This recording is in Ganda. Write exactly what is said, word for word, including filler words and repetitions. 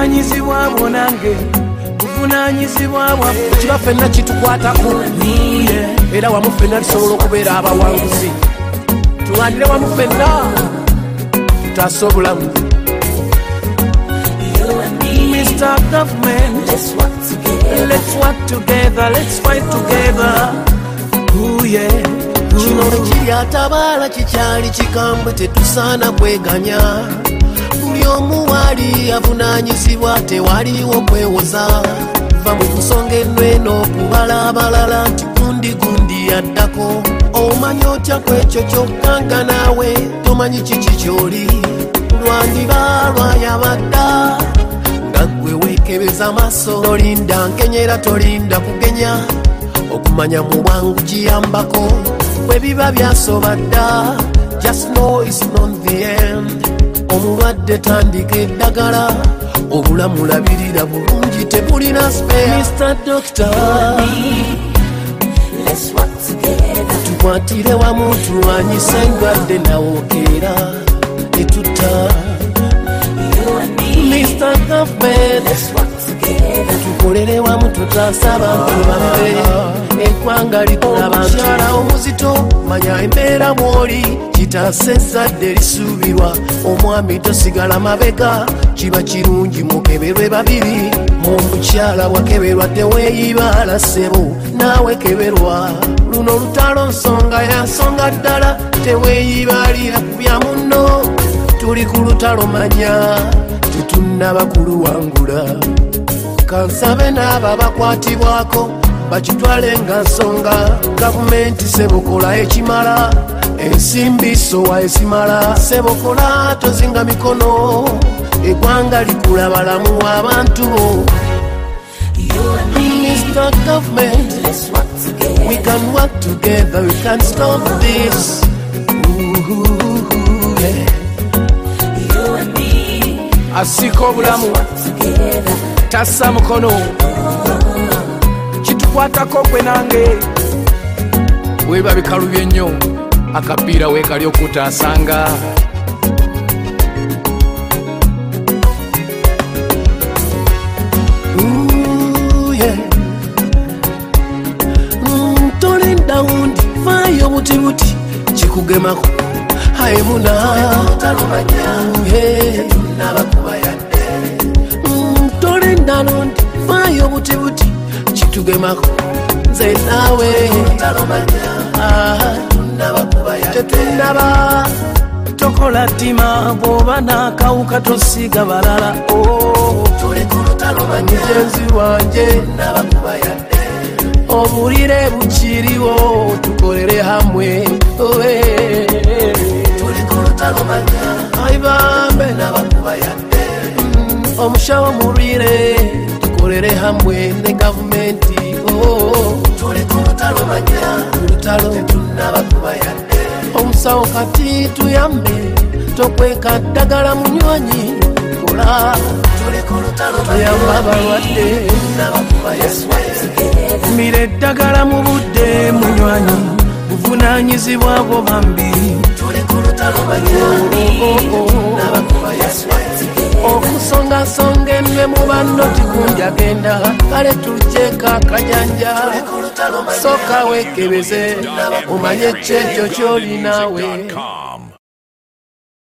buvunanyizibwa bwo nange buvunanyizibwa bwa kiba ffenna kitukwatako era wamu ffenna tusobola okubeera abawanguzi tuwandire wamu ffenna tutaase obulamu. Mister Government, let's work together, let's work together, let's fight together. Ooh yeah. Kino kiri atabala kikyali kikambwe tetusaana kweganya. Buli omu wali avunanyizibwa tewaliwo kwewoza. Va mu kusonga eno eno kubala abalala nti gundi gundi yaddako. Omanyi otya kwekyo kyokkanga naawe tomanyi kiki kyoli. Lwandiba lwayabadda nga ggwe weekebeza amaaso. Tolinda nkenyera tolinda kugenya. Okumanya mu bwangu kiyambako. Bwe biba byasoba dda just know it's not the end. Omulwadde tandika eddagala obulamu labirira bulungi tebulina spare. Mister Doctor, let's work together. Tukwatire wamu tulwanyise endwadde nawookera etutta. Mister Government, let's work together. Tukolere wamu tutaase abantu baffe eggwanga likola abantu. Omukyala omuzito manya embeera mw'oli kitaase ezzadde lisuubirwa. Omwami tosigala mabega kiba kirungi mukeberwe babiri. Mu mukyala bwakeberwa teweeyibaala ssebo naawe keberwa. Luno lutalo nsonga ya nsonga ddala teweeyibaalira ku bya munno. Tuli ku lutalo manya tetunnaba kuluwangula. Kansabe n'abo bakwatibwako bakitwale nga nsonga. Gavumenti sebokola ekimala ensimbi sowa esimala. Sebokola tozinga mikono eggwanga likula balamu abantu bo. Mister Government, let's work together. We can work together, we can stop this. Ooh, yeah. You and me, asika obulamu tassa mukono kitukwatako gwe nange. Weeba bikalubye nnyo akapiira weekali okutaasanga. Tolinda wundi faayo butibuti kikugemako haimuna tolinda lundi faayo butibuti kitugemako nze naawe tetundaba. tokola ttima bw'oba n'akawuka tosiiga balala. Mugenzi wanje obulire bukiriwo tukolere hamwe. Aibambe omushawo mulwire tukolere hamwe ne gavumenti. Omusawo kati tuyambe tokweka ddagala munywanyi kola tuyamba abalwadde. Mira eddagala mu budde munywanyi buvunanyizibwa bwo bambi. Okusongasonga emmwe mu banno tikunjagenda kale tujjeko akajanja. Sooka weekebeze omanye ekyekyo ky'olinaawe.